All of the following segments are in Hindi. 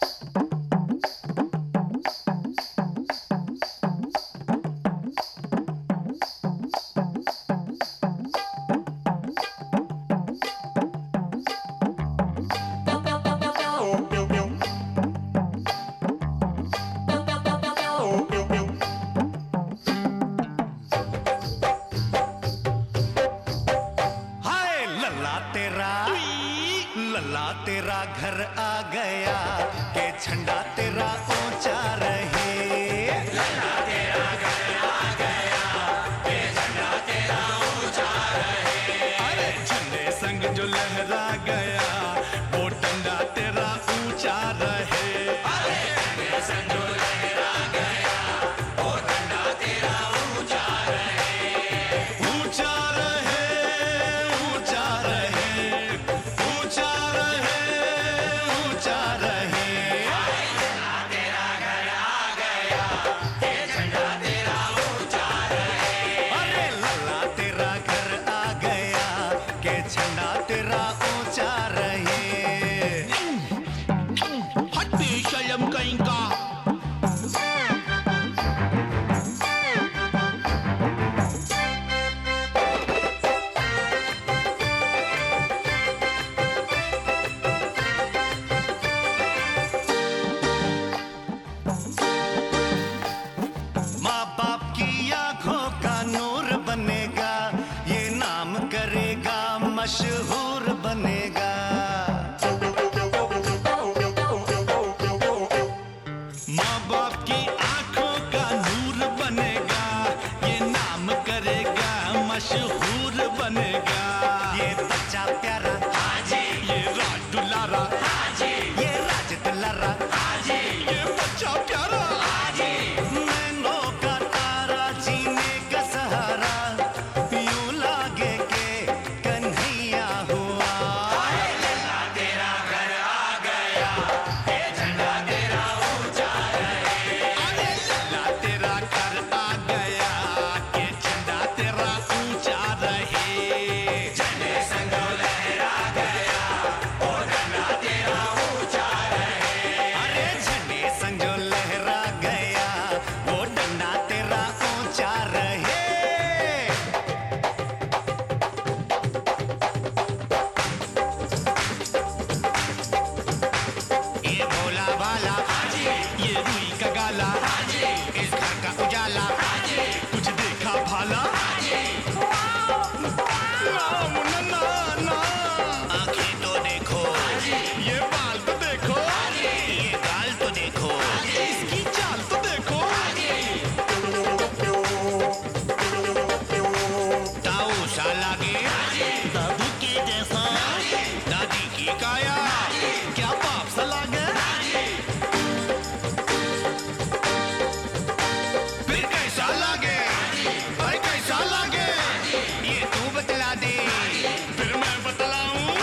लल्ला तेरा घर आ गया के झंडा तेरा ऊंचा रहे। लल्ला तेरा घर आ गया के झंडा तेरा ऊंचा रहे। अरे झंडे संग जो लहरा गया वो डंडा तेरा ऊंचा रहे। अरे झंडे संग जो लहरा गया वो डंडा तेरा ऊंचा रहे। ऊंचा रहे, ऊंचा रहे, ऊंचा रहे, ऊंचा रहे। लल्ला तेरा घर आ गया के झंडा तेरा ऊंचा रहे। अरे लल्ला तेरा घर आ गया के झंडा तेरा ऊंचा रहे। हट्टी शयम कहीं का माँ बाप की आंखों का नूर बनेगा, ये नाम करेगा मशहूर बनेगा। माँ बाप की आंखों का नूर बनेगा, ये नाम करेगा मशहूर बनेगा। ये बच्चा प्यारा हाजी, ये राज दुलारा हाजी, ये राज दुलारा हाजी, ये बच्चा प्यारा हाजी। मैनों का तारा जीने का सहारा, यूं लागे के कन्हैया हुआ। लल्ला तेरा घर आ गया के झंडा तेरा ऊंचा रहे। अरे लल्ला तेरा घर आ गया के झंडा तेरा ऊंचा रहे। झंडे संग लहरा गया वो डंडा तेरा ऊंचा रहे। अरे झंडे संग जो लहरा गया वो डंडा तेरा ऊंचा रहे। ये भोला भाला हाजी, ये रुई का गाला हाजी, इस घर का उजाला हाजी, कुछ देखा भाला हाजी। ना मुन्ना ना आंखें तो देखो ये बाल तो देखो ये गाल तो देखो इसकी चाल तो देखो। ताऊ सा लागे दादू के जैसा, दादी की काया क्या बाप सा लागे। फिर कैसा लागे, अरे कैसा लागे ये तू बतला दे फिर मैं बतलाऊं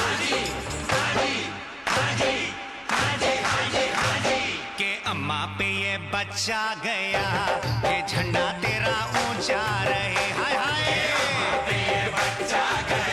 के अम्मा पे ये बच्चा गया के झंडा तेरा ऊंचा रहे। हाय हाय ये बच्चा गया